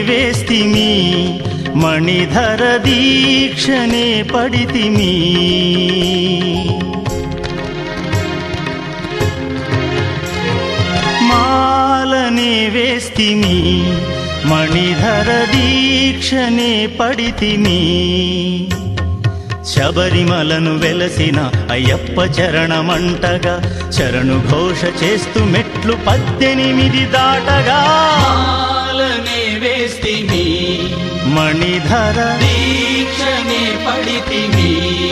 వేస్తిమి మణిధర దీక్షనే పడితిమి మాలనే వేస్తిమి మణిధర దీక్షనే పడితిమి శబరిమలను వెలసిన అయ్యప్ప చరణమంటగా శరణు ఘోష చేస్తూ మెట్లు 18 దాటగా మాలనే వేస్తిమి మణిధర దీక్షనే పడితిమి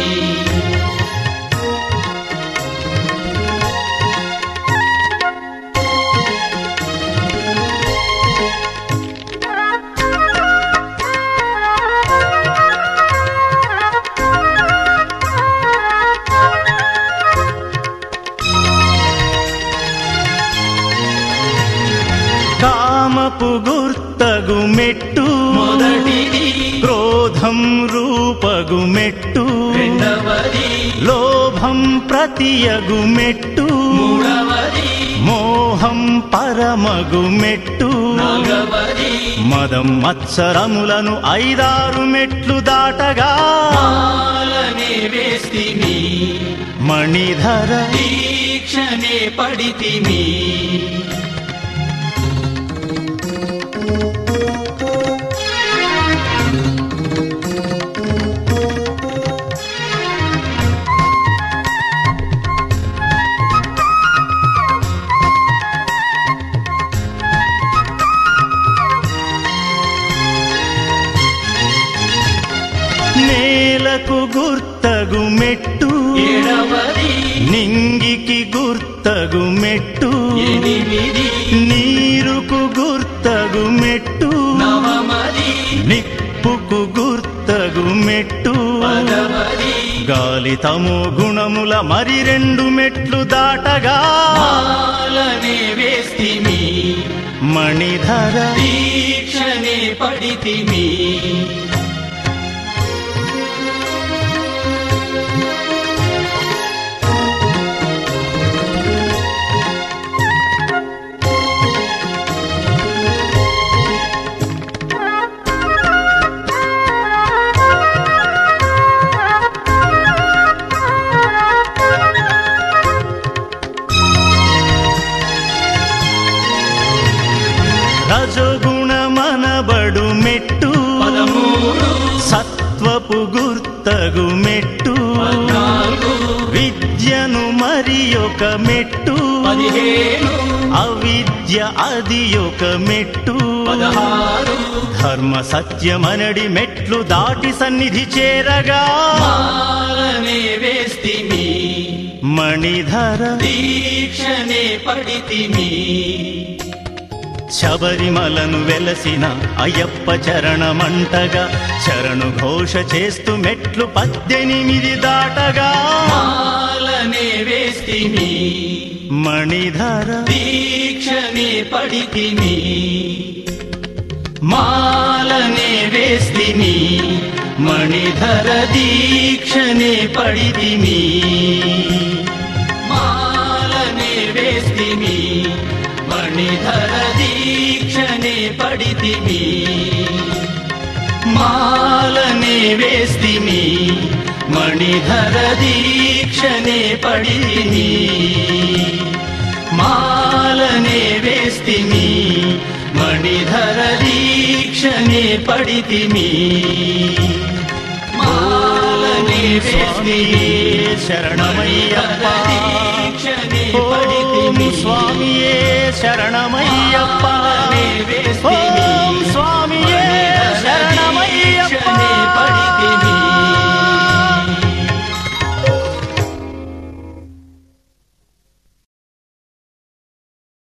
కామపు గుర్తగు మెట్టు మొదటిది క్రోధం రూపగు మెట్టు రెండవది లోభం ప్రతియగు మెట్టు మూడవది మోహం పరమగు మెట్టు నాలుగవది మదం మత్సరములను 5-6 మెట్లు దాటగా మాలనే వేస్తిమి మణిధర దీక్షనే పడితిమి నేలకు గుర్తగు మెట్టు ఏడవది నింగికి గుర్తగు మెట్టు ఎనిమిది నీరుకు గుర్తగు మెట్టు నవమది నిప్పుకు గుర్తగు మెట్టు పదవది గాలి తమో గుణముల మరి 2 మెట్లు దాటగా మాలనే వేస్తిమి మణిధర దీక్షనే పడితిమి రజోగుణమనబడు మెట్టు 13 సత్వపు గుర్తగు మెట్టు 14 విద్యను మరి ఒక మెట్టు 15 అవిద్య అది ఒక మెట్టు 16 ధర్మ సత్యమనడి మెట్లు దాటి సన్నిధి చేరగా మాలనే వేస్తిమి మణిధర దీక్షనే పడితిమి శబరిమలను వెలసిన అయ్యప్ప చరణమంటగా శరణు ఘోష చేస్తూ మెట్లు 18 దాటగా మాలనే వేస్తిమి మణిధర దీక్షనే పడితిమి మాలనే వేస్తిమి మణిధర దీక్షనే పడితిమి మాలనే వేస్తిమి మణిధర దీక్షనే పడితిమి మాలనే వేస్తిమి మణిధర దీక్షనే పడితిమి మాలనే వేస్తిమి మణిధర దీక్షనే పడితిమి మాలనే వేస్తిమి శరణమయ్యప్ప దీక్షనే ఓం పడితిమి స్వామియే శరణమయ్యప్ప మాలనే వేస్తిమి ఓం స్వామి